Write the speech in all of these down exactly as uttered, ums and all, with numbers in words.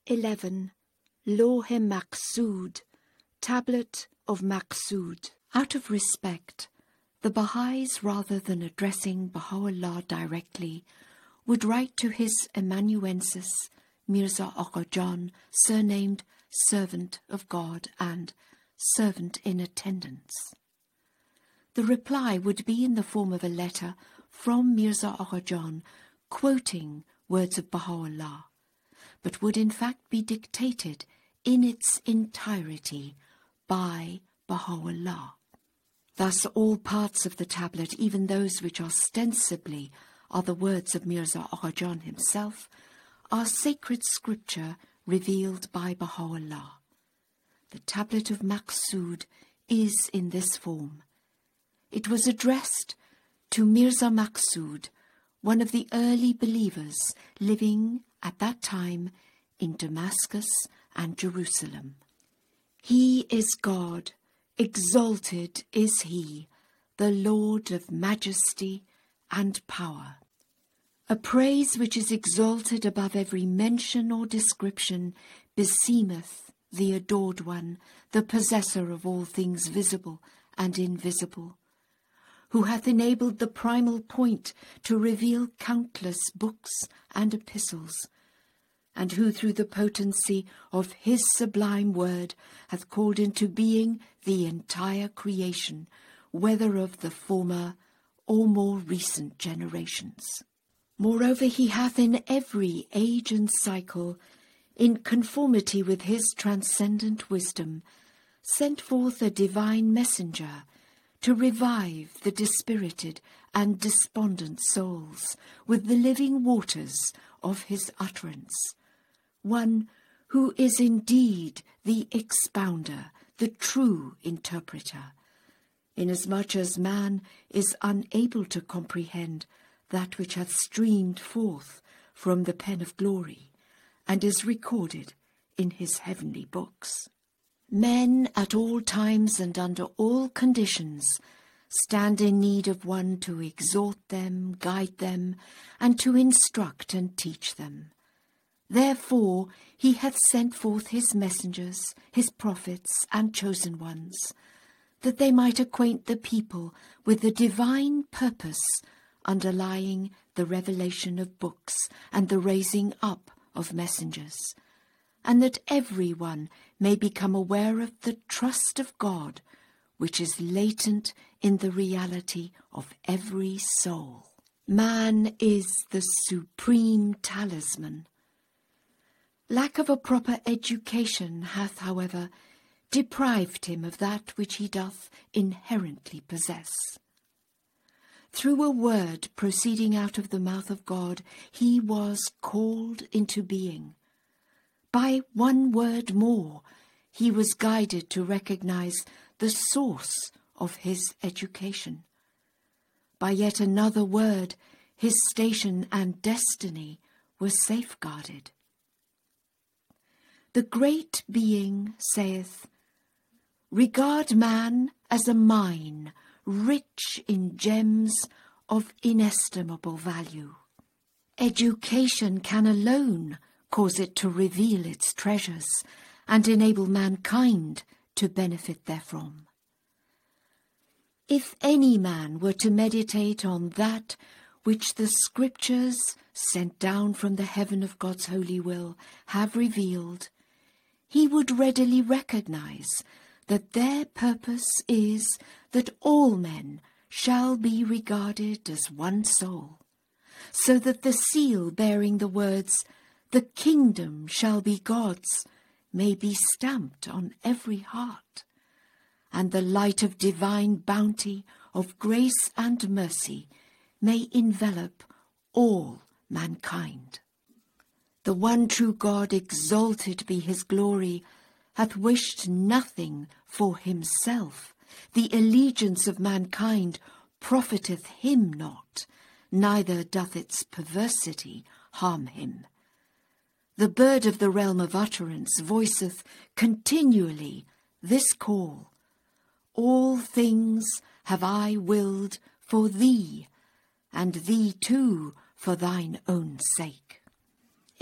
eleven. Lawh-e Maqsood, Tablet of Maqsood. Out of respect, the Baha'is, rather than addressing Baha'u'llah directly, would write to his amanuensis, Mirza Agha Jan, surnamed Servant of God and Servant in Attendance. The reply would be in the form of a letter from Mirza Agha Jan quoting words of Baha'u'llah, but would in fact be dictated in its entirety by Baha'u'llah. Thus all parts of the tablet, even those which ostensibly are the words of Mirza Agha Jan himself, are sacred scripture revealed by Baha'u'llah. The tablet of Maqsood is in this form. It was addressed to Mirza Maqsood, one of the early believers living at that time in Damascus and Jerusalem. He is God, exalted is He, the Lord of majesty and power. A praise which is exalted above every mention or description beseemeth the adored one, the possessor of all things visible and invisible, who hath enabled the primal point to reveal countless books and epistles, and who through the potency of his sublime word hath called into being the entire creation, whether of the former or more recent generations. Moreover, he hath in every age and cycle, in conformity with his transcendent wisdom, sent forth a divine messenger to revive the dispirited and despondent souls with the living waters of his utterance, one who is indeed the expounder, the true interpreter, inasmuch as man is unable to comprehend that which hath streamed forth from the pen of glory, and is recorded in his heavenly books. Men at all times and under all conditions stand in need of one to exhort them, guide them, and to instruct and teach them. Therefore he hath sent forth his messengers, his prophets, and chosen ones, that they might acquaint the people with the divine purpose underlying the revelation of books and the raising up of messengers, and that every one may become aware of the trust of God, which is latent in the reality of every soul. Man is the supreme talisman. Lack of a proper education hath, however, deprived him of that which he doth inherently possess. Through a word proceeding out of the mouth of God, he was called into being. By one word more, he was guided to recognize the source of his education. By yet another word, his station and destiny were safeguarded. The great being saith, "Regard man as a mine, rich in gems of inestimable value. Education can alone cause it to reveal its treasures and enable mankind to benefit therefrom. If any man were to meditate on that which the Scriptures, sent down from the heaven of God's holy will, have revealed, he would readily recognize that their purpose is that all men shall be regarded as one soul, so that the seal bearing the words, 'The kingdom shall be God's,' may be stamped on every heart, and the light of divine bounty, of grace and mercy, may envelop all mankind. The one true God, exalted be his glory, hath wished nothing for himself. The allegiance of mankind profiteth him not, neither doth its perversity harm him. The bird of the realm of utterance voiceth continually this call, 'All things have I willed for thee, and thee too for thine own sake.'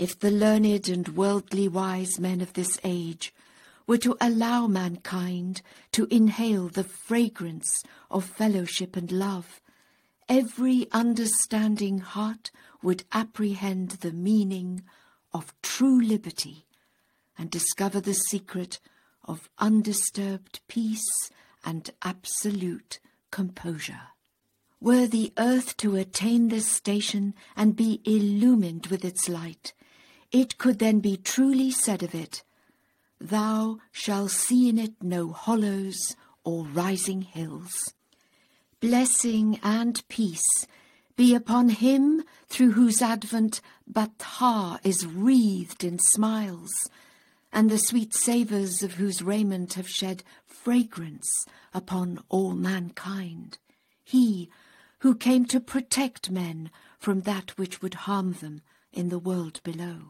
if the learned and worldly wise men of this age were to allow mankind to inhale the fragrance of fellowship and love, every understanding heart would apprehend the meaning of true liberty and discover the secret of undisturbed peace and absolute composure. Were the earth to attain this station and be illumined with its light, it could then be truly said of it, "Thou shalt see in it no hollows or rising hills." Blessing and peace be upon him through whose advent Bathha is wreathed in smiles, and the sweet savours of whose raiment have shed fragrance upon all mankind. He who came to protect men from that which would harm them in the world below.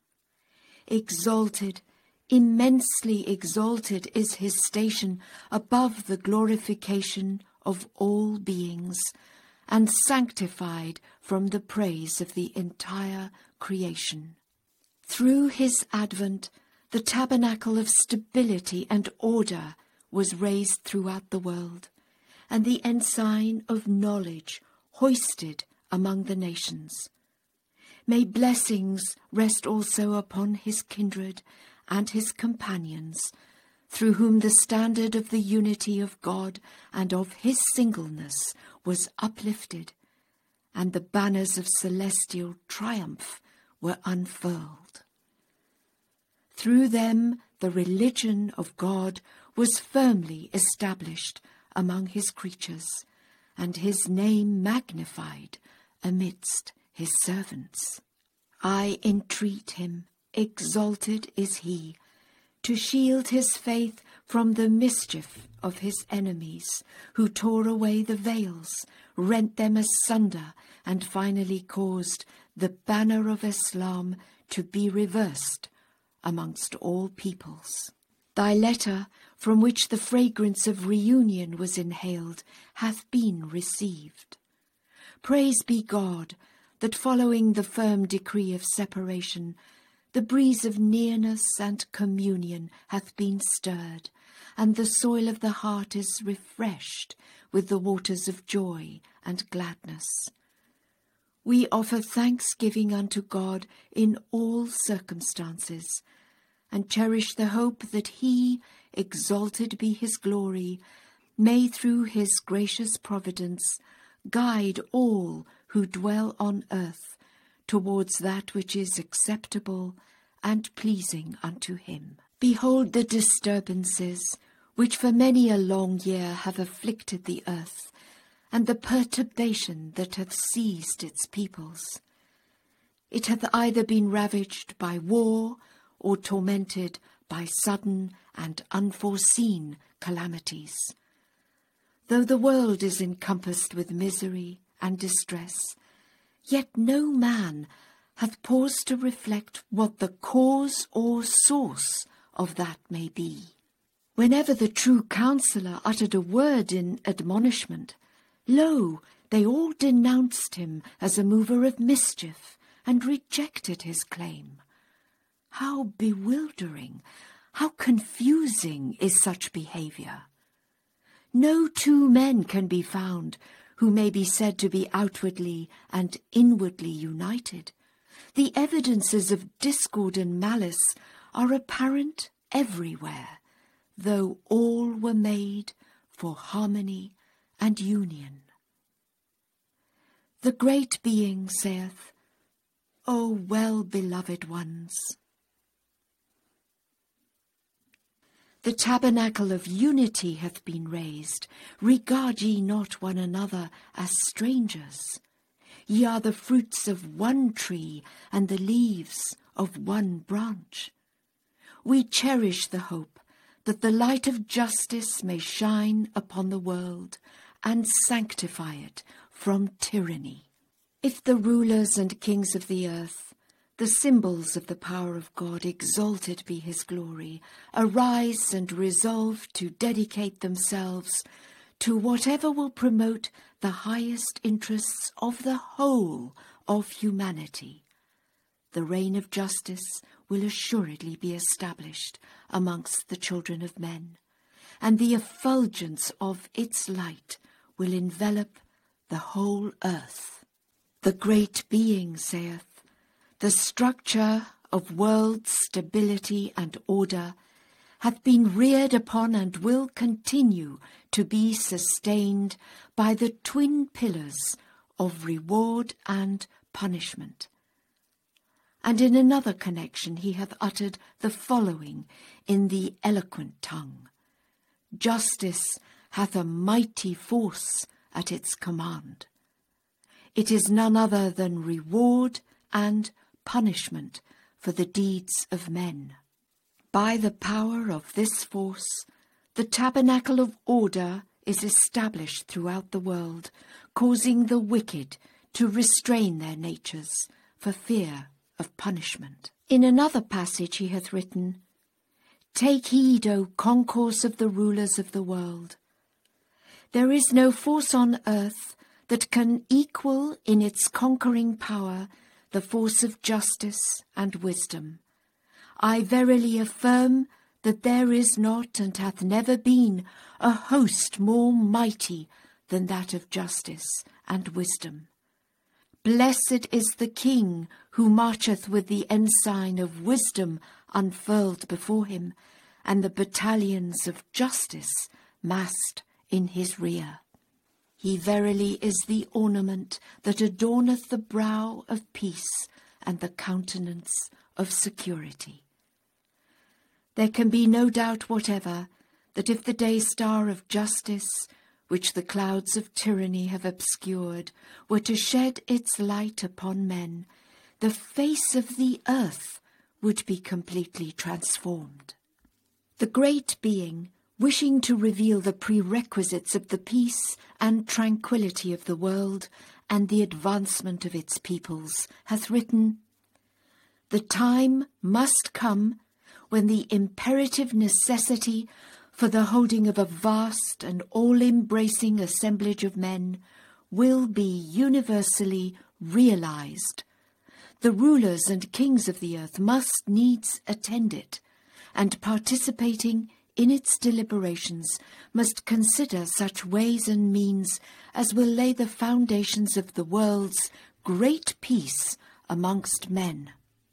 Exalted, immensely exalted is his station above the glorification of all beings, and sanctified from the praise of the entire creation. Through his advent, the tabernacle of stability and order was raised throughout the world, and the ensign of knowledge hoisted among the nations. May blessings rest also upon his kindred and his companions, through whom the standard of the unity of God and of his singleness was uplifted, and the banners of celestial triumph were unfurled. Through them the religion of God was firmly established among his creatures, and his name magnified amidst his servants. I entreat him, exalted is he, to shield his faith from the mischief of his enemies, who tore away the veils, rent them asunder, and finally caused the banner of Islam to be reversed amongst all peoples. Thy letter, from which the fragrance of reunion was inhaled, hath been received. Praise be God, that following the firm decree of separation, the breeze of nearness and communion hath been stirred, and the soil of the heart is refreshed with the waters of joy and gladness. We offer thanksgiving unto God in all circumstances, and cherish the hope that he, exalted be his glory, may through his gracious providence guide all who dwell on earth towards that which is acceptable and pleasing unto him. Behold the disturbances which for many a long year have afflicted the earth, and the perturbation that hath seized its peoples. It hath either been ravaged by war, or tormented by sudden and unforeseen calamities. Though the world is encompassed with misery and distress, yet no man hath paused to reflect what the cause or source of that may be. Whenever the true counsellor uttered a word in admonishment, lo, they all denounced him as a mover of mischief and rejected his claim. How bewildering, how confusing is such behaviour! No two men can be found who may be said to be outwardly and inwardly united. The evidences of discord and malice are apparent everywhere, though all were made for harmony and union. The great being saith, O well-beloved ones, the tabernacle of unity hath been raised. Regard ye not one another as strangers. Ye are the fruits of one tree, and the leaves of one branch. We cherish the hope that the light of justice may shine upon the world, and sanctify it from tyranny. If the rulers and kings of the earth, the symbols of the power of God, exalted be his glory, arise and resolve to dedicate themselves to whatever will promote the highest interests of the whole of humanity, the reign of justice will assuredly be established amongst the children of men, and the effulgence of its light will envelop the whole earth. The great being saith, the structure of world stability and order hath been reared upon and will continue to be sustained by the twin pillars of reward and punishment. And in another connection he hath uttered the following in the eloquent tongue: Justice hath a mighty force at its command. It is none other than reward and punishment for the deeds of men. By the power of this force, the tabernacle of order is established throughout the world, causing the wicked to restrain their natures for fear of punishment. In another passage he hath written, Take heed, O concourse of the rulers of the world. There is no force on earth that can equal in its conquering power the force of justice and wisdom. I verily affirm that there is not and hath never been a host more mighty than that of justice and wisdom. Blessed is the King who marcheth with the ensign of wisdom unfurled before him, and the battalions of justice massed in his rear. He verily is the ornament that adorneth the brow of peace and the countenance of security. There can be no doubt whatever that if the day star of justice, which the clouds of tyranny have obscured, were to shed its light upon men, the face of the earth would be completely transformed. The great being, wishing to reveal the prerequisites of the peace and tranquillity of the world and the advancement of its peoples, hath written, The time must come when the imperative necessity for the holding of a vast and all-embracing assemblage of men will be universally realized. The rulers and kings of the earth must needs attend it, and participating in its deliberations must consider such ways and means as will lay the foundations of the world's great peace amongst men.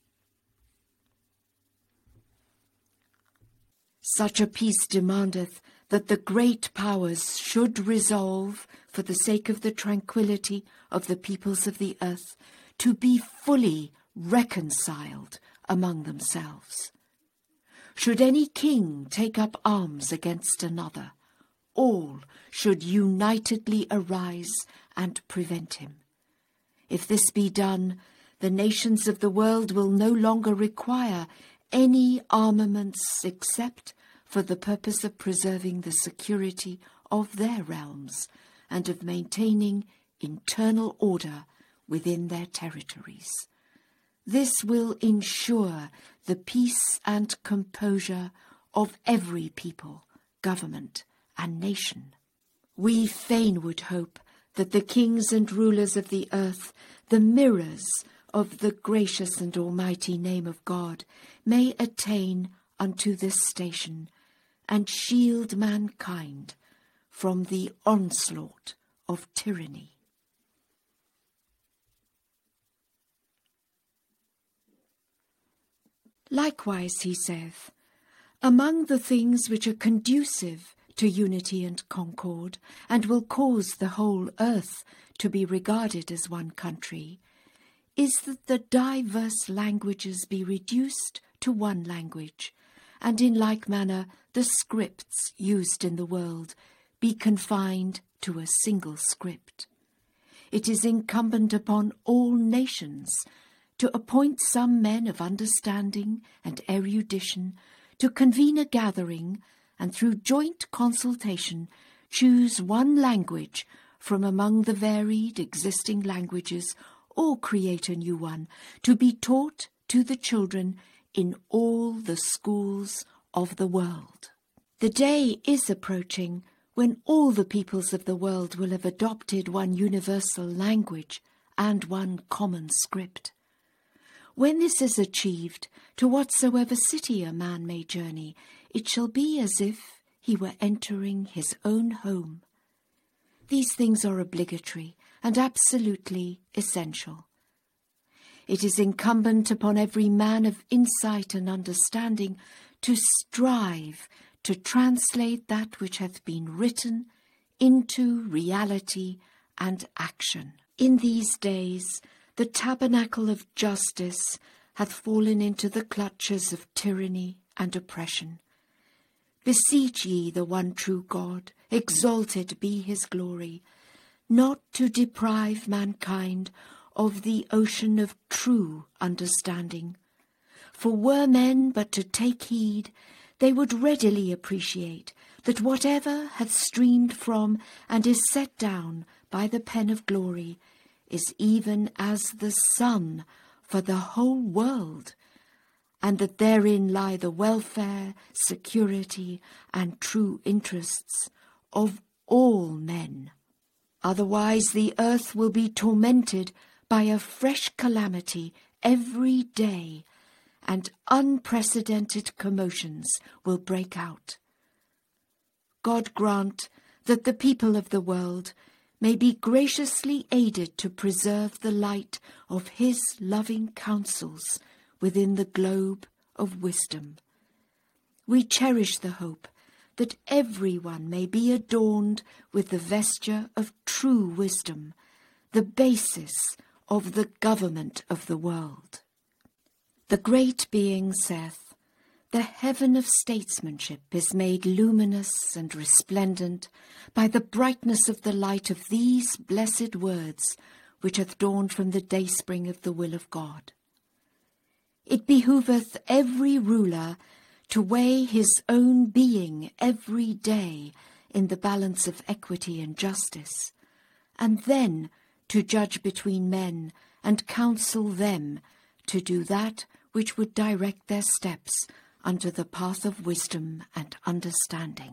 Such a peace demandeth that the great powers should resolve, for the sake of the tranquillity of the peoples of the earth, to be fully reconciled among themselves. Should any king take up arms against another, all should unitedly arise and prevent him. If this be done, the nations of the world will no longer require any armaments except for the purpose of preserving the security of their realms and of maintaining internal order within their territories. This will ensure the peace and composure of every people, government, and nation. We fain would hope that the kings and rulers of the earth, the mirrors of the gracious and almighty name of God, may attain unto this station, and shield mankind from the onslaught of tyranny. Likewise, he saith, among the things which are conducive to unity and concord, and will cause the whole earth to be regarded as one country, is that the diverse languages be reduced to one language, and in like manner the scripts used in the world be confined to a single script. It is incumbent upon all nations to appoint some men of understanding and erudition to convene a gathering, and through joint consultation choose one language from among the varied existing languages, or create a new one, to be taught to the children in all the schools of the world. The day is approaching when all the peoples of the world will have adopted one universal language and one common script. When this is achieved, to whatsoever city a man may journey, it shall be as if he were entering his own home. These things are obligatory and absolutely essential. It is incumbent upon every man of insight and understanding to strive to translate that which hath been written into reality and action. In these days, the tabernacle of justice hath fallen into the clutches of tyranny and oppression. Beseech ye the one true God, exalted be his glory, not to deprive mankind of the ocean of true understanding. For were men but to take heed, they would readily appreciate that whatever hath streamed from and is set down by the pen of glory is even as the sun for the whole world, and that therein lie the welfare, security, and true interests of all men. Otherwise the earth will be tormented by a fresh calamity every day, and unprecedented commotions will break out. God grant that the people of the world may be graciously aided to preserve the light of his loving counsels within the globe of wisdom. We cherish the hope that everyone may be adorned with the vesture of true wisdom, the basis of the government of the world. The great being saith, the heaven of statesmanship is made luminous and resplendent by the brightness of the light of these blessed words which hath dawned from the dayspring of the will of God. It behoveth every ruler to weigh his own being every day in the balance of equity and justice, and then to judge between men and counsel them to do that which would direct their steps unto the path of wisdom and understanding.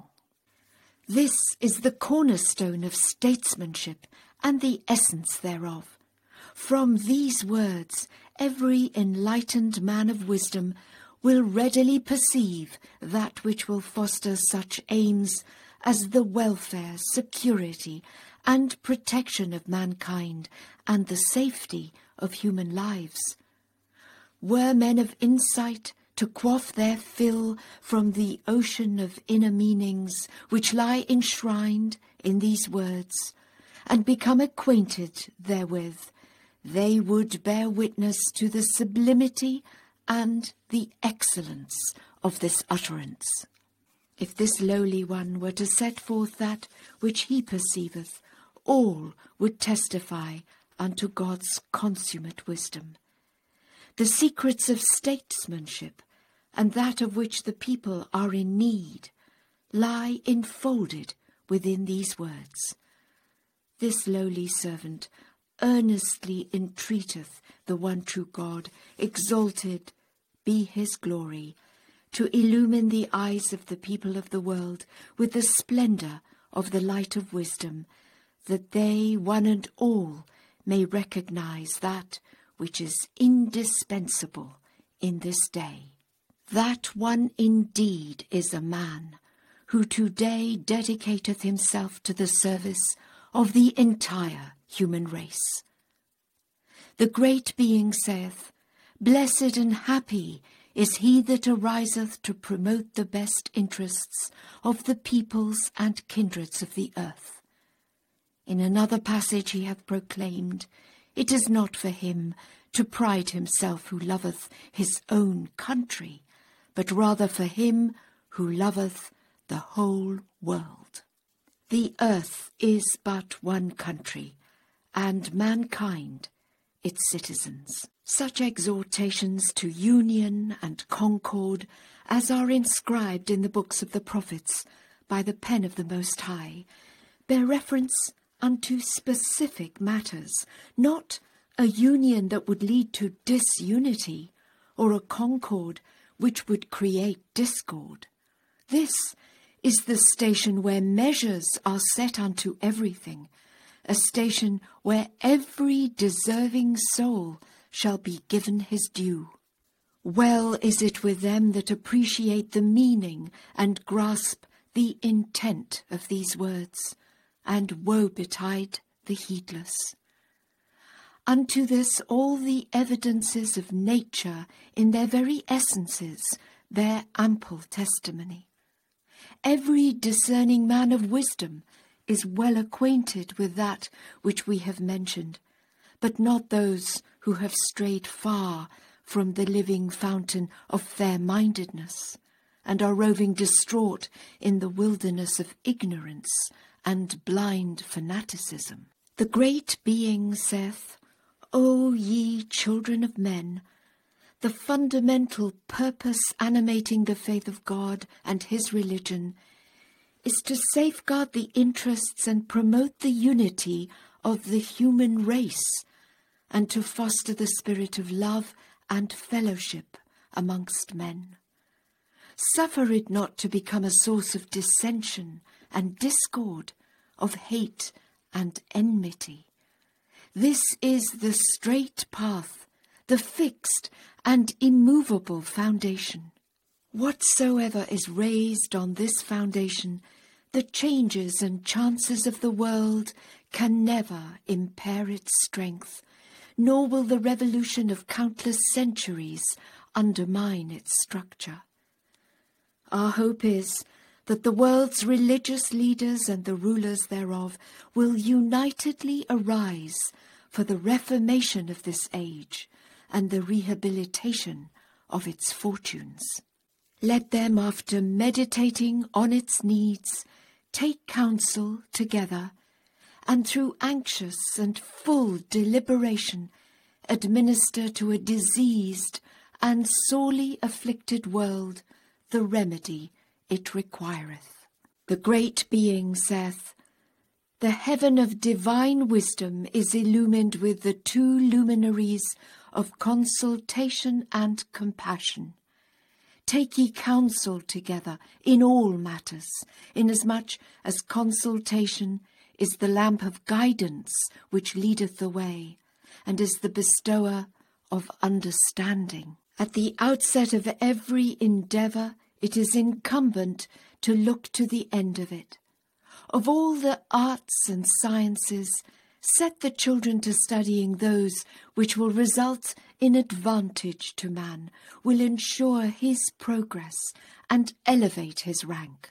This is the cornerstone of statesmanship and the essence thereof. From these words, every enlightened man of wisdom will readily perceive that which will foster such aims as the welfare, security, and protection of mankind and the safety of human lives. Were men of insight to quaff their fill from the ocean of inner meanings which lie enshrined in these words, and become acquainted therewith, they would bear witness to the sublimity and the excellence of this utterance. If this lowly one were to set forth that which he perceiveth, all would testify unto God's consummate wisdom. The secrets of statesmanship, and that of which the people are in need, lie enfolded within these words. This lowly servant earnestly entreateth the one true God, exalted be his glory, to illumine the eyes of the people of the world with the splendour of the light of wisdom, that they, one and all, may recognize that which is indispensable in this day. That one indeed is a man, who today dedicateth himself to the service of the entire human race. The great being saith, blessed and happy is he that ariseth to promote the best interests of the peoples and kindreds of the earth. In another passage he hath proclaimed, it is not for him to pride himself who loveth his own country, but rather for him who loveth the whole world. The earth is but one country, and mankind its citizens. Such exhortations to union and concord as are inscribed in the books of the prophets by the pen of the Most High bear reference unto specific matters, not a union that would lead to disunity or a concord which would create discord. This is the station where measures are set unto everything, a station where every deserving soul shall be given his due. Well is it with them that appreciate the meaning and grasp the intent of these words, and woe betide the heedless. Unto this all the evidences of nature in their very essences bear ample testimony. Every discerning man of wisdom is well acquainted with that which we have mentioned, but not those who have strayed far from the living fountain of fair-mindedness, and are roving distraught in the wilderness of ignorance and blind fanaticism. The great being saith, O ye children of men, the fundamental purpose animating the faith of God and his religion is to safeguard the interests and promote the unity of the human race, and to foster the spirit of love and fellowship amongst men. Suffer it not to become a source of dissension and discord, of hate and enmity. This is the straight path, the fixed and immovable foundation. Whatsoever is raised on this foundation, the changes and chances of the world can never impair its strength, nor will the revolution of countless centuries undermine its structure. Our hope is that the world's religious leaders and the rulers thereof will unitedly arise for the reformation of this age and the rehabilitation of its fortunes. Let them, after meditating on its needs, take counsel together, and through anxious and full deliberation administer to a diseased and sorely afflicted world the remedy it requireth. The great being saith, the heaven of divine wisdom is illumined with the two luminaries of consultation and compassion. Take ye counsel together in all matters, inasmuch as consultation is the lamp of guidance which leadeth the way, and is the bestower of understanding. At the outset of every endeavour, it is incumbent to look to the end of it. Of all the arts and sciences, set the children to studying those which will result in advantage to man, will ensure his progress, and elevate his rank.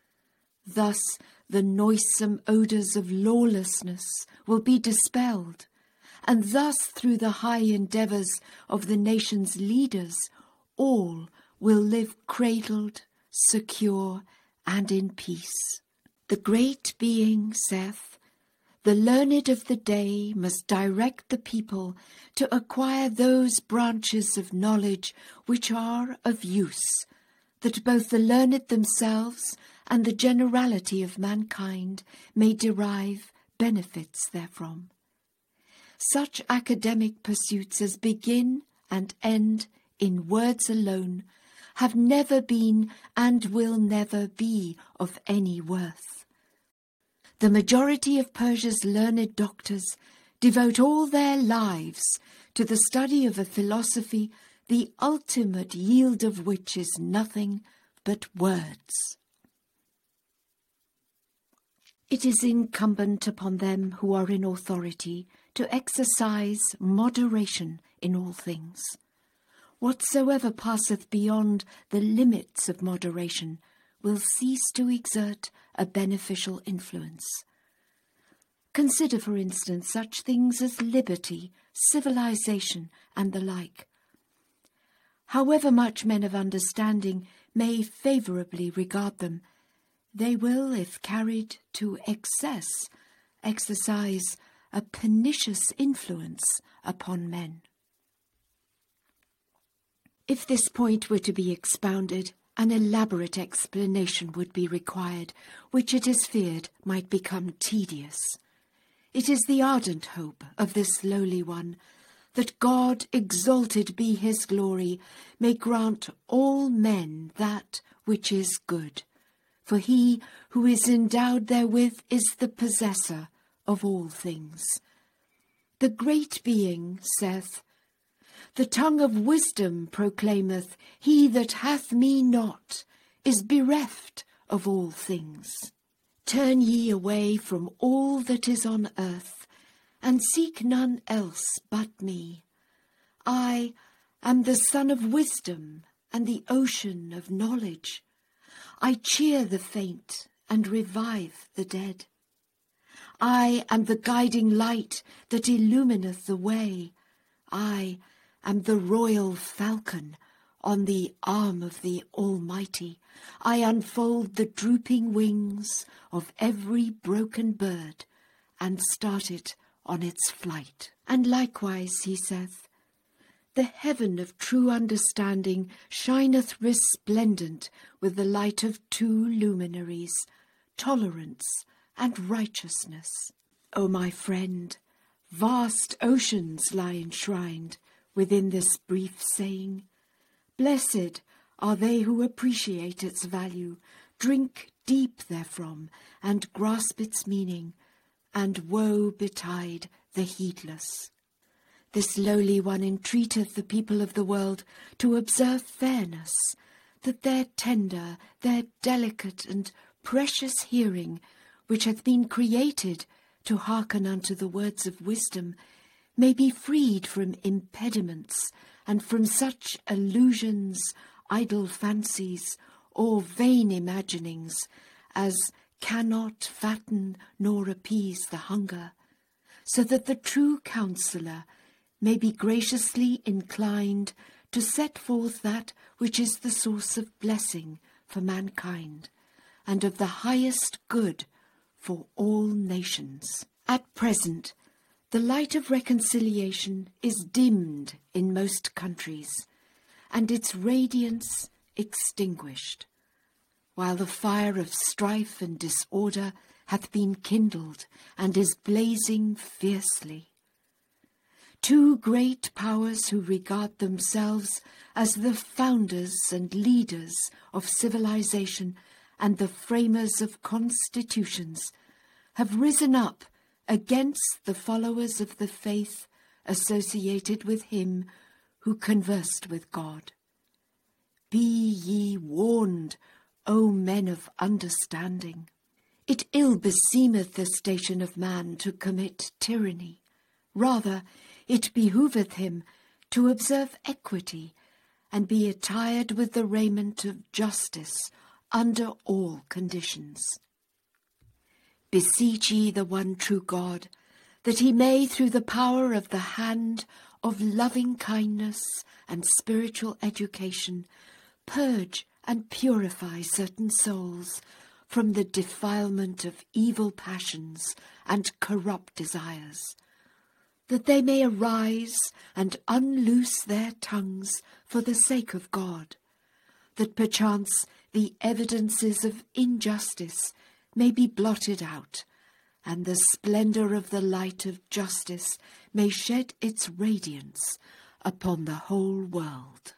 Thus the noisome odours of lawlessness will be dispelled, and thus through the high endeavours of the nation's leaders, all will live cradled, secure, and in peace. The great being saith, the learned of the day must direct the people to acquire those branches of knowledge which are of use, that both the learned themselves and the generality of mankind may derive benefits therefrom. Such academic pursuits as begin and end in words alone have never been and will never be of any worth. The majority of Persia's learned doctors devote all their lives to the study of a philosophy the ultimate yield of which is nothing but words. It is incumbent upon them who are in authority to exercise moderation in all things. Whatsoever passeth beyond the limits of moderation will cease to exert a beneficial influence. Consider, for instance, such things as liberty, civilization, and the like. However much men of understanding may favourably regard them, they will, if carried to excess, exercise a pernicious influence upon men. If this point were to be expounded, an elaborate explanation would be required, which it is feared might become tedious. It is the ardent hope of this lowly one that God, exalted be his glory, may grant all men that which is good, for he who is endowed therewith is the possessor of all things. The great being saith, The tongue of wisdom proclaimeth, he that hath me not is bereft of all things. Turn ye away from all that is on earth, and seek none else but me. I am the sun of wisdom and the ocean of knowledge. I cheer the faint and revive the dead. I am the guiding light that illumineth the way. I am the royal falcon on the arm of the Almighty. I unfold the drooping wings of every broken bird, and start it on its flight. And likewise, he saith, the heaven of true understanding shineth resplendent with the light of two luminaries, tolerance and righteousness. O my friend, vast oceans lie enshrined within this brief saying. Blessed are they who appreciate its value, drink deep therefrom, and grasp its meaning, and woe betide the heedless. This lowly one entreateth the people of the world to observe fairness, that their tender, their delicate and precious hearing, which hath been created to hearken unto the words of wisdom, may be freed from impediments, and from such illusions, idle fancies, or vain imaginings, as cannot fatten nor appease the hunger, so that the true counsellor may be graciously inclined to set forth that which is the source of blessing for mankind, and of the highest good for all nations. At present, the light of reconciliation is dimmed in most countries, and its radiance extinguished, while the fire of strife and disorder hath been kindled and is blazing fiercely. Two great powers who regard themselves as the founders and leaders of civilization and the framers of constitutions have risen up against the followers of the faith associated with him who conversed with God. Be ye warned, O men of understanding. It ill beseemeth the station of man to commit tyranny. Rather, it behoveth him to observe equity, and be attired with the raiment of justice under all conditions. Beseech ye the one true God, that he may, through the power of the hand of loving kindness and spiritual education, purge and purify certain souls from the defilement of evil passions and corrupt desires, that they may arise and unloose their tongues for the sake of God, that perchance the evidences of injustice may be blotted out, and the splendour of the light of justice may shed its radiance upon the whole world.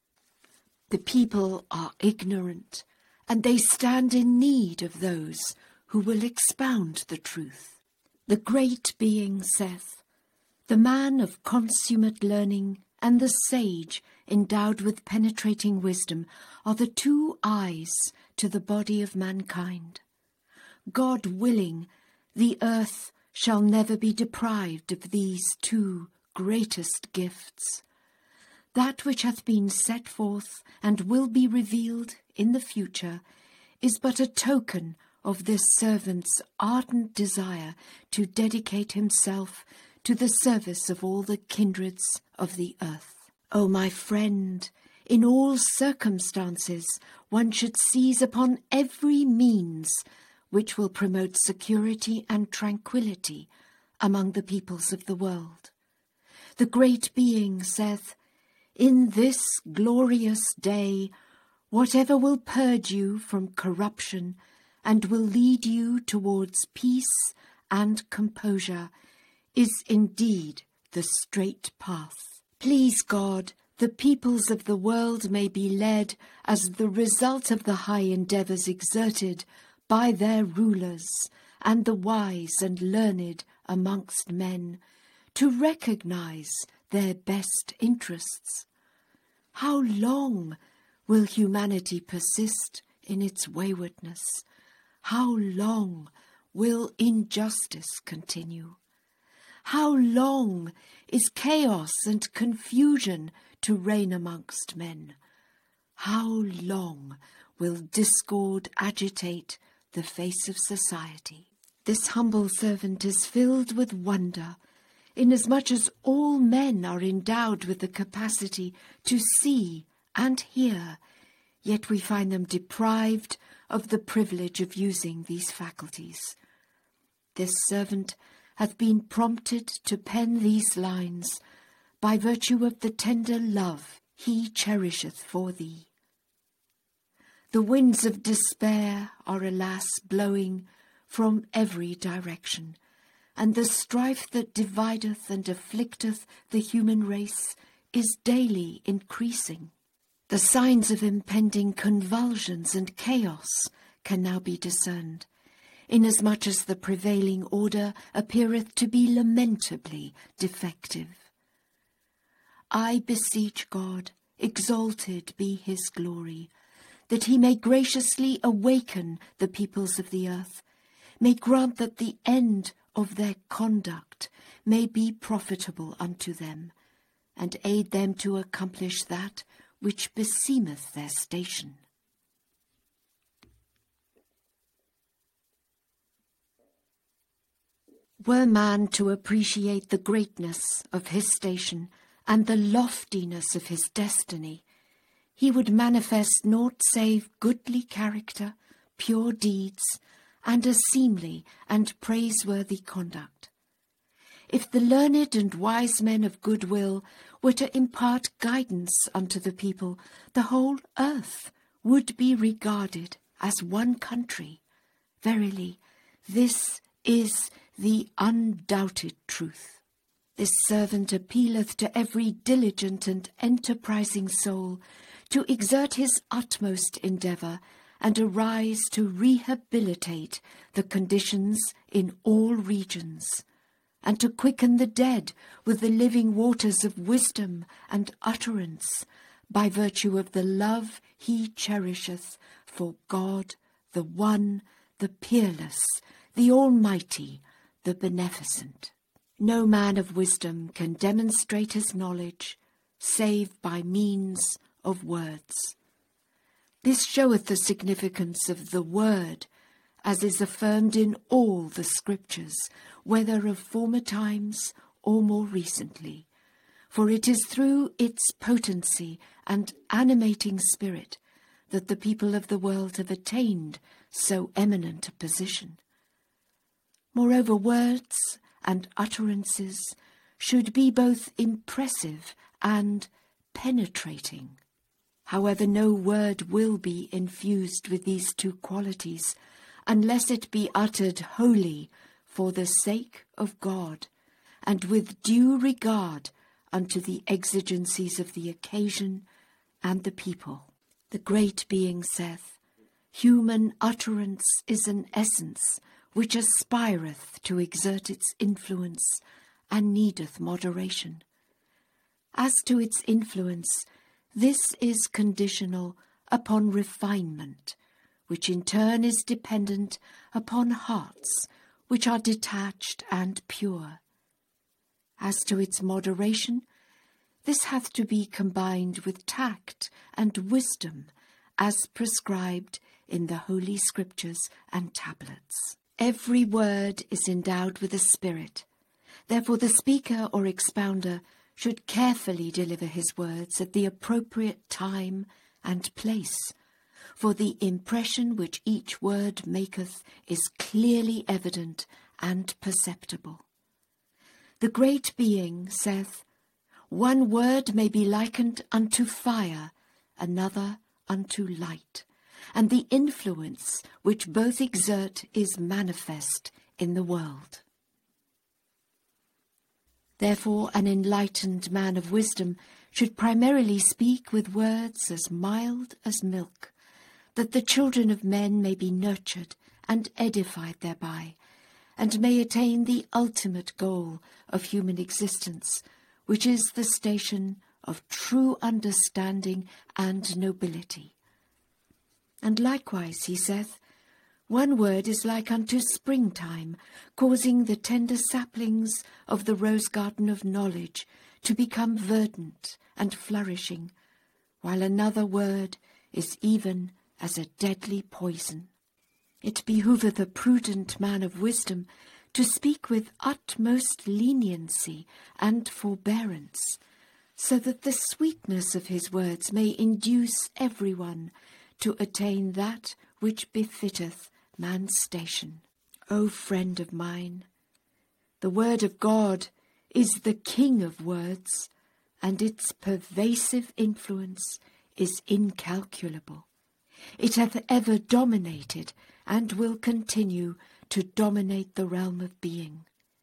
The people are ignorant, and they stand in need of those who will expound the truth. The great being saith, the man of consummate learning and the sage endowed with penetrating wisdom are the two eyes to the body of mankind. God willing, the earth shall never be deprived of these two greatest gifts. That which hath been set forth and will be revealed in the future is but a token of this servant's ardent desire to dedicate himself to the service of all the kindreds of the earth. O my friend, in all circumstances one should seize upon every means which will promote security and tranquillity among the peoples of the world. The great being saith, in this glorious day, whatever will purge you from corruption and will lead you towards peace and composure is indeed the straight path. Please God, the peoples of the world may be led as the result of the high endeavours exerted by their rulers and the wise and learned amongst men, to recognize their best interests? How long will humanity persist in its waywardness? How long will injustice continue? How long is chaos and confusion to reign amongst men? How long will discord agitate the face of society? This humble servant is filled with wonder, inasmuch as all men are endowed with the capacity to see and hear, yet we find them deprived of the privilege of using these faculties. This servant hath been prompted to pen these lines by virtue of the tender love he cherisheth for thee. The winds of despair are, alas, blowing from every direction, and the strife that divideth and afflicteth the human race is daily increasing. The signs of impending convulsions and chaos can now be discerned, inasmuch as the prevailing order appeareth to be lamentably defective. I beseech God, exalted be his glory, that he may graciously awaken the peoples of the earth, may grant that the end of their conduct may be profitable unto them, and aid them to accomplish that which beseemeth their station. Were man to appreciate the greatness of his station and the loftiness of his destiny, he would manifest naught save goodly character, pure deeds, and a seemly and praiseworthy conduct. If the learned and wise men of goodwill were to impart guidance unto the people, the whole earth would be regarded as one country. Verily, this is the undoubted truth. This servant appealeth to every diligent and enterprising soul to exert his utmost endeavour and arise to rehabilitate the conditions in all regions, and to quicken the dead with the living waters of wisdom and utterance, by virtue of the love he cherisheth for God, the One, the Peerless, the Almighty, the Beneficent. No man of wisdom can demonstrate his knowledge, save by means of words. This showeth the significance of the Word, as is affirmed in all the Scriptures, whether of former times or more recently. For it is through its potency and animating spirit that the people of the world have attained so eminent a position. Moreover, words and utterances should be both impressive and penetrating. However, no word will be infused with these two qualities unless it be uttered wholly for the sake of God, and with due regard unto the exigencies of the occasion and the people. The great being saith, human utterance is an essence which aspireth to exert its influence and needeth moderation. As to its influence, this is conditional upon refinement, which in turn is dependent upon hearts which are detached and pure. As to its moderation, this hath to be combined with tact and wisdom, as prescribed in the Holy Scriptures and tablets. Every word is endowed with a spirit. Therefore the speaker or expounder should carefully deliver his words at the appropriate time and place, for the impression which each word maketh is clearly evident and perceptible. The great being saith, one word may be likened unto fire, another unto light, and the influence which both exert is manifest in the world. Therefore, an enlightened man of wisdom should primarily speak with words as mild as milk, that the children of men may be nurtured and edified thereby, and may attain the ultimate goal of human existence, which is the station of true understanding and nobility. And likewise, he saith, one word is like unto springtime, causing the tender saplings of the rose garden of knowledge to become verdant and flourishing, while another word is even as a deadly poison. It behoveth a prudent man of wisdom to speak with utmost leniency and forbearance, so that the sweetness of his words may induce every one to attain that which befitteth man's station. O friend of mine, the word of God is the king of words, and its pervasive influence is incalculable. It hath ever dominated and will continue to dominate the realm of being.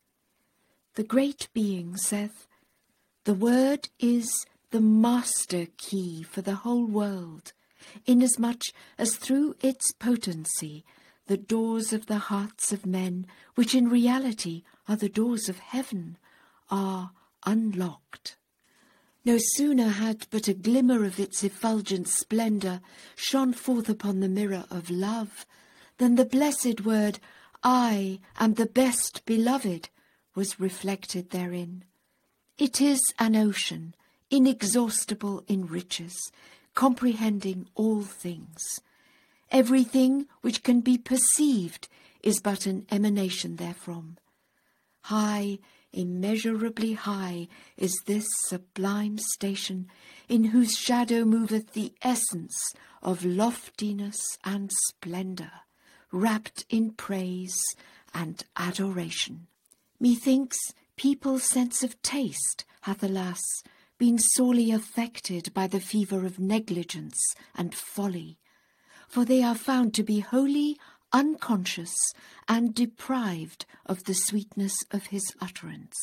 The great being saith, the word is the master key for the whole world, inasmuch as through its potency the doors of the hearts of men, which in reality are the doors of heaven, are unlocked. No sooner had but a glimmer of its effulgent splendour shone forth upon the mirror of love, than the blessed word, I am the best beloved, was reflected therein. It is an ocean, inexhaustible in riches, comprehending all things. Everything which can be perceived is but an emanation therefrom. High, immeasurably high, is this sublime station, in whose shadow moveth the essence of loftiness and splendour, wrapped in praise and adoration. Methinks people's sense of taste hath, alas, been sorely affected by the fever of negligence and folly, for they are found to be wholly unconscious and deprived of the sweetness of his utterance.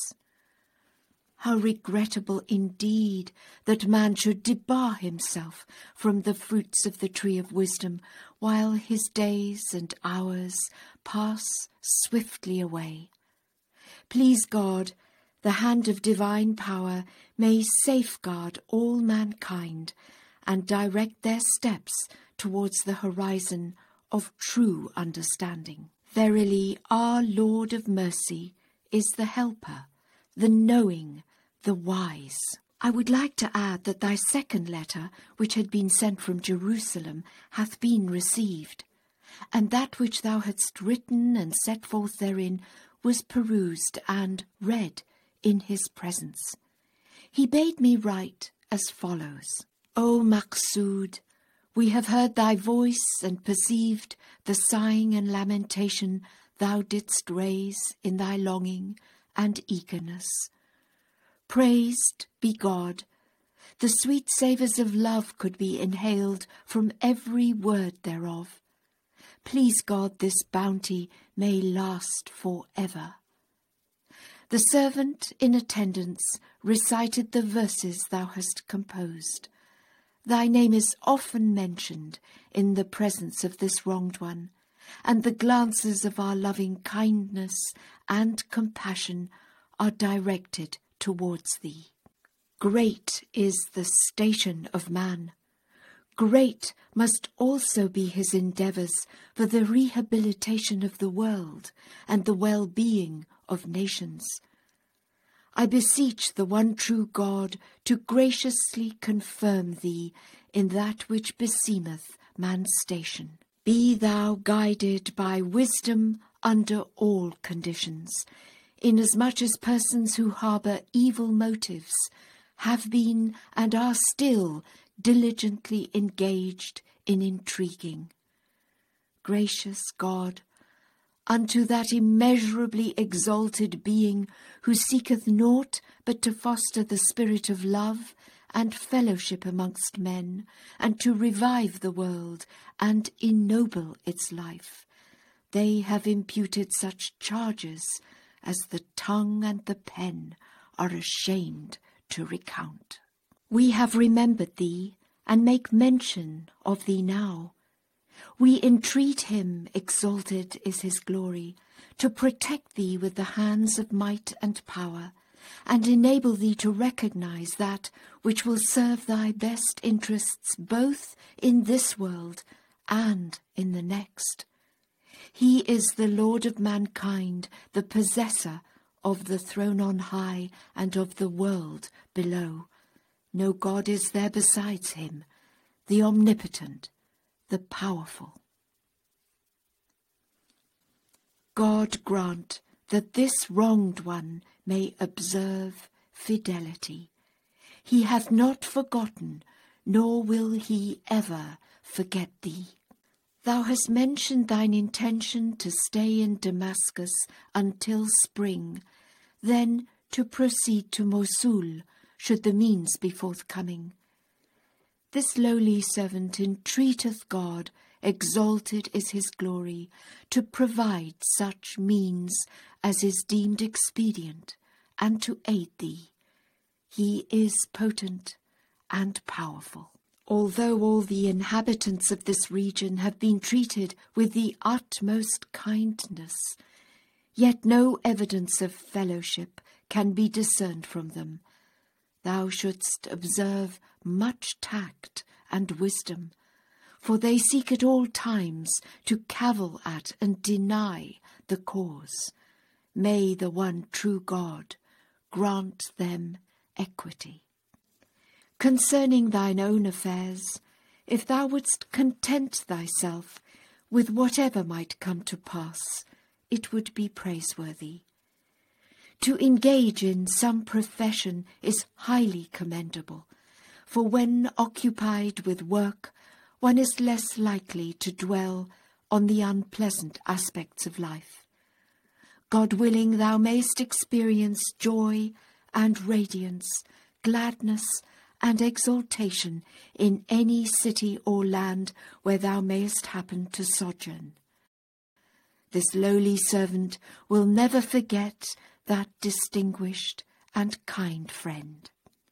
How regrettable indeed that man should debar himself from the fruits of the tree of wisdom, while his days and hours pass swiftly away. Please God, the hand of divine power may safeguard all mankind and direct their steps towards the horizon of true understanding. Verily, our Lord of mercy is the helper, the knowing, the wise. I would like to add that thy second letter, which had been sent from Jerusalem, hath been received, and that which thou hadst written and set forth therein was perused and read in his presence. He bade me write as follows. O Maqsood, we have heard thy voice and perceived the sighing and lamentation thou didst raise in thy longing and eagerness. Praised be God! The sweet savours of love could be inhaled from every word thereof. Please God, this bounty may last for ever. The servant in attendance recited the verses thou hast composed. Thy name is often mentioned in the presence of this wronged one, and the glances of our loving kindness and compassion are directed towards thee. Great is the station of man. Great must also be his endeavours for the rehabilitation of the world and the well-being of nations. I beseech the one true God to graciously confirm thee in that which beseemeth man's station. Be thou guided by wisdom under all conditions, inasmuch as persons who harbour evil motives have been and are still diligently engaged in intriguing. Gracious God, unto that immeasurably exalted being who seeketh naught but to foster the spirit of love and fellowship amongst men, and to revive the world and ennoble its life, they have imputed such charges as the tongue and the pen are ashamed to recount. We have remembered thee, and make mention of thee now. We entreat him, exalted is his glory, to protect thee with the hands of might and power, and enable thee to recognize that which will serve thy best interests both in this world and in the next. He is the Lord of mankind, the possessor of the throne on high and of the world below. No God is there besides him, the omnipotent, the powerful. God grant that this wronged one may observe fidelity. He hath not forgotten, nor will he ever forget thee. Thou hast mentioned thine intention to stay in Damascus until spring, then to proceed to Mosul, should the means be forthcoming. This lowly servant entreateth God, exalted is his glory, to provide such means as is deemed expedient, and to aid thee. He is potent and powerful. Although all the inhabitants of this region have been treated with the utmost kindness, yet no evidence of fellowship can be discerned from them. Thou shouldst observe much tact and wisdom, for they seek at all times to cavil at and deny the cause. May the one true God grant them equity. Concerning thine own affairs, if thou wouldst content thyself with whatever might come to pass, it would be praiseworthy. To engage in some profession is highly commendable, for when occupied with work, one is less likely to dwell on the unpleasant aspects of life. God willing, thou mayst experience joy and radiance, gladness and exaltation in any city or land where thou mayest happen to sojourn. This lowly servant will never forget that distinguished and kind friend.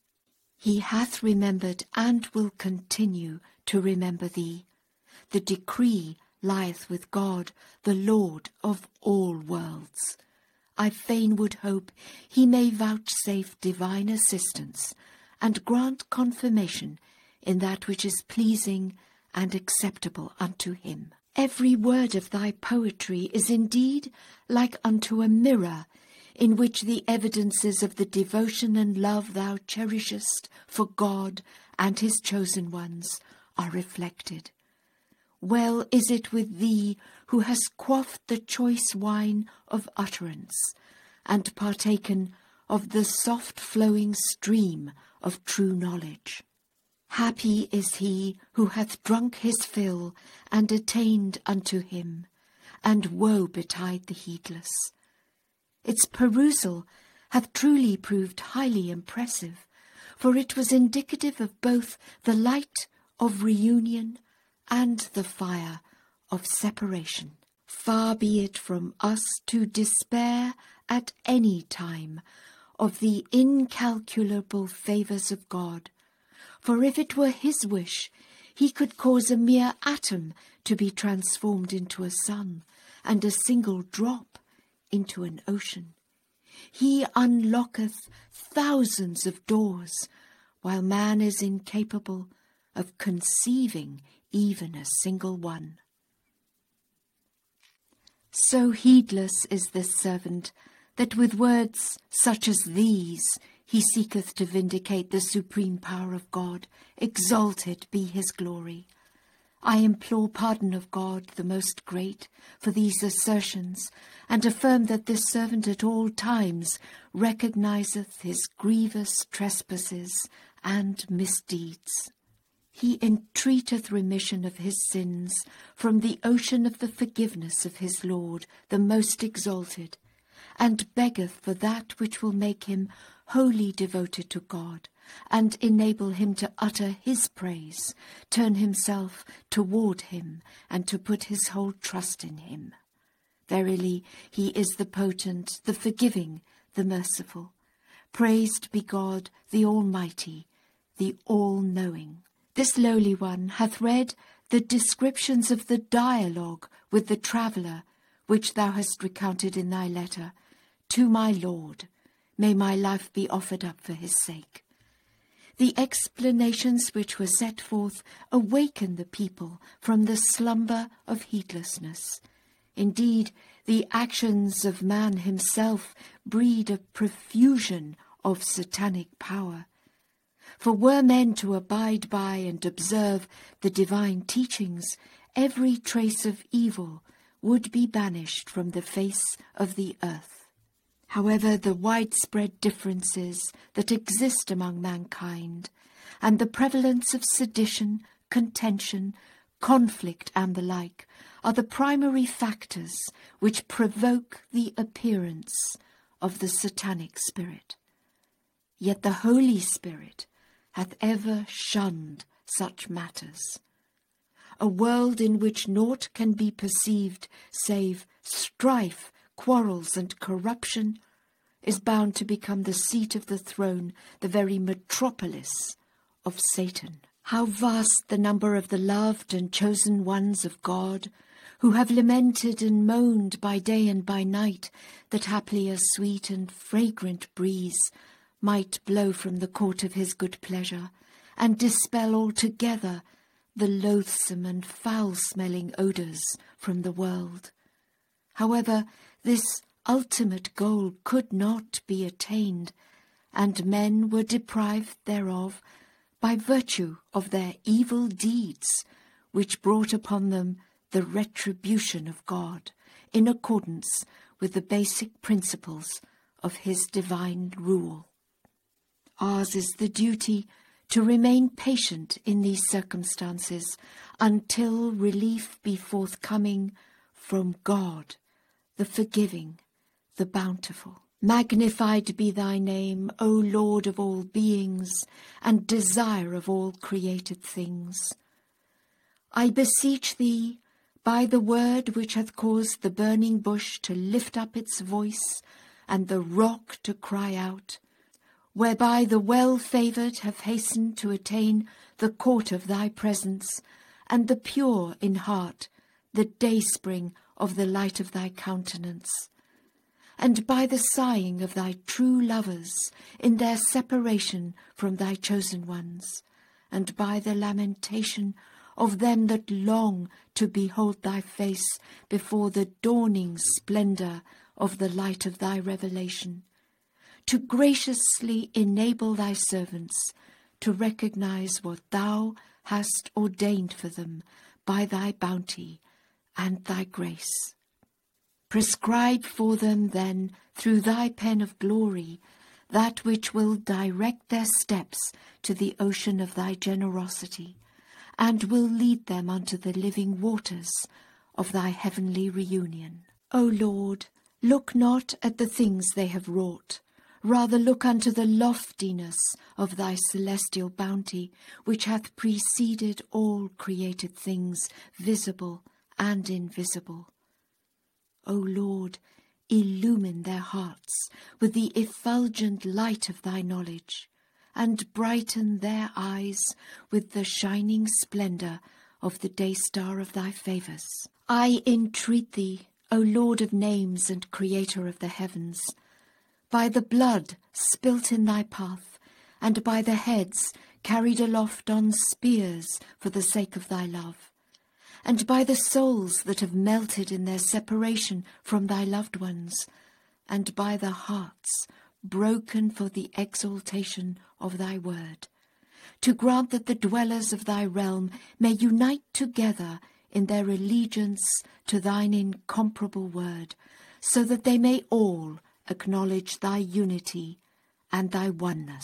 He hath remembered and will continue to remember thee. The decree lieth with God, the Lord of all worlds. I fain would hope he may vouchsafe divine assistance, and grant confirmation in that which is pleasing and acceptable unto him. Every word of thy poetry is indeed like unto a mirror, in which the evidences of the devotion and love thou cherishest for God and his chosen ones are reflected. Well is it with thee, who hast quaffed the choice wine of utterance, and partaken of the soft-flowing stream of true knowledge. Happy is he who hath drunk his fill and attained unto him, and woe betide the heedless. Its perusal hath truly proved highly impressive, for it was indicative of both the light of reunion and the fire of separation. Far be it from us to despair at any time of the incalculable favours of God, for if it were his wish, he could cause a mere atom to be transformed into a sun, and a single drop into an ocean. He unlocketh thousands of doors, while man is incapable of conceiving even a single one. So heedless is this servant, that with words such as these he seeketh to vindicate the supreme power of God. Exalted be his glory. I implore pardon of God the most great for these assertions, and affirm that this servant at all times recognizeth his grievous trespasses and misdeeds. He entreateth remission of his sins from the ocean of the forgiveness of his Lord, the most exalted, and beggeth for that which will make him wholly devoted to God, and enable him to utter his praise, turn himself toward him, and to put his whole trust in him. Verily, he is the potent, the forgiving, the merciful. Praised be God, the Almighty, the all-knowing. This lowly one hath read the descriptions of the dialogue with the traveller, which thou hast recounted in thy letter, to my Lord. may my life be offered up for his sake. The explanations which were set forth awaken the people from the slumber of heedlessness. Indeed, the actions of man himself breed a profusion of satanic power. For were men to abide by and observe the divine teachings, every trace of evil would be banished from the face of the earth. However, the widespread differences that exist among mankind, and the prevalence of sedition, contention, conflict, and the like, are the primary factors which provoke the appearance of the satanic spirit. Yet the Holy Spirit hath ever shunned such matters. A world in which naught can be perceived save strife, quarrels, and corruption is bound to become the seat of the throne, the very metropolis of Satan. How vast the number of the loved and chosen ones of God, who have lamented and moaned by day and by night that haply a sweet and fragrant breeze might blow from the court of his good pleasure, and dispel altogether the loathsome and foul-smelling odours from the world. However, this ultimate goal could not be attained, and men were deprived thereof by virtue of their evil deeds, which brought upon them the retribution of God, in accordance with the basic principles of his divine rule. Ours is the duty to remain patient in these circumstances until relief be forthcoming from God, the forgiving, the bountiful. Magnified be thy name, O Lord of all beings, and desire of all created things. I beseech thee, by the word which hath caused the burning bush to lift up its voice, and the rock to cry out, whereby the well-favoured have hastened to attain the court of thy presence, and the pure in heart, the dayspring of the light of thy countenance. And by the sighing of thy true lovers in their separation from thy chosen ones, and by the lamentation of them that long to behold thy face before the dawning splendour of the light of thy revelation, to graciously enable thy servants to recognize what thou hast ordained for them by thy bounty and thy grace. Prescribe for them, then, through thy pen of glory, that which will direct their steps to the ocean of thy generosity, and will lead them unto the living waters of thy heavenly reunion. O Lord, look not at the things they have wrought, rather look unto the loftiness of thy celestial bounty, which hath preceded all created things, visible and invisible. O Lord, illumine their hearts with the effulgent light of thy knowledge, and brighten their eyes with the shining splendour of the day-star of thy favours. I entreat thee, O Lord of names and Creator of the heavens, by the blood spilt in thy path, and by the heads carried aloft on spears for the sake of thy love, and by the souls that have melted in their separation from thy loved ones, and by the hearts broken for the exaltation of thy word, to grant that the dwellers of thy realm may unite together in their allegiance to thine incomparable word, so that they may all acknowledge thy unity and thy oneness.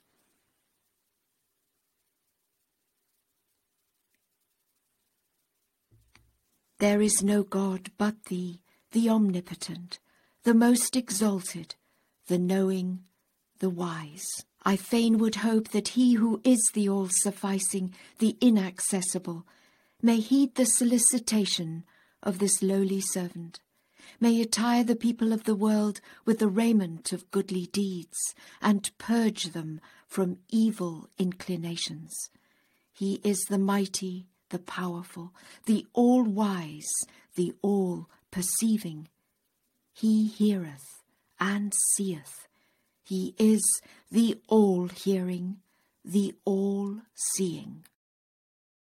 There is no God but thee, the omnipotent, the most exalted, the knowing, the wise. I fain would hope that he who is the all-sufficing, the inaccessible, may heed the solicitation of this lowly servant, may attire the people of the world with the raiment of goodly deeds, and purge them from evil inclinations. He is the mighty, the powerful, the all-wise, the all-perceiving. He heareth and seeth. He is the all-hearing, the all-seeing.